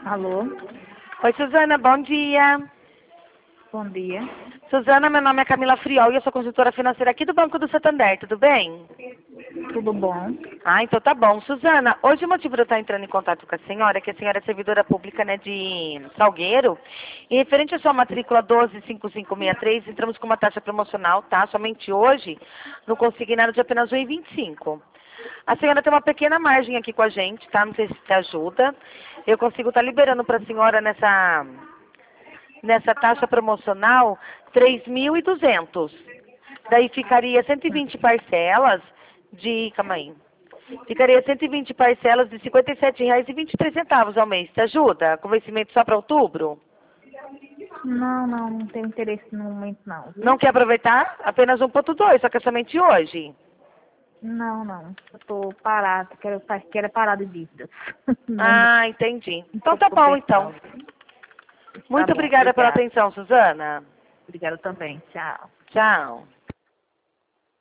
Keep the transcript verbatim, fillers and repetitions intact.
Alô, Oi, Suzana, bom dia. bom dia. Suzana, meu nome é Camila Friol e eu sou consultora financeira aqui do Banco do Santander, tudo bem? Tudo bom? Ah, então tá bom. Suzana, hoje o motivo de eu estar entrando em contato com a senhora é que a senhora é servidora pública, né, de Salgueiro. E referente à sua matrícula doze cinco cinco seis três, entramos com uma taxa promocional, tá? Somente hoje, no consignado de apenas um vírgula vinte e cinco. A senhora tem uma pequena margem aqui com a gente, tá? Não sei se te ajuda. Eu consigo estar liberando para a senhora nessa, nessa taxa promocional três mil e duzentos. Daí ficaria cento e vinte parcelas de... Calma aí. Ficaria cento e vinte parcelas de cinquenta e sete reais e vinte e três centavos ao mês. Te ajuda? Com vencimento só para outubro? Não, não, não tenho interesse no momento não, viu? Não quer aproveitar? Apenas um ponto dois, só que é somente hoje. Não, não. Eu tô parada, quero, quero parar de dívidas. Não, Ah, entendi. Então tô tá com bom, pessoal. então. Tá Muito bom, obrigada pela obrigada. atenção, Suzana. Obrigada também. Tchau. Tchau.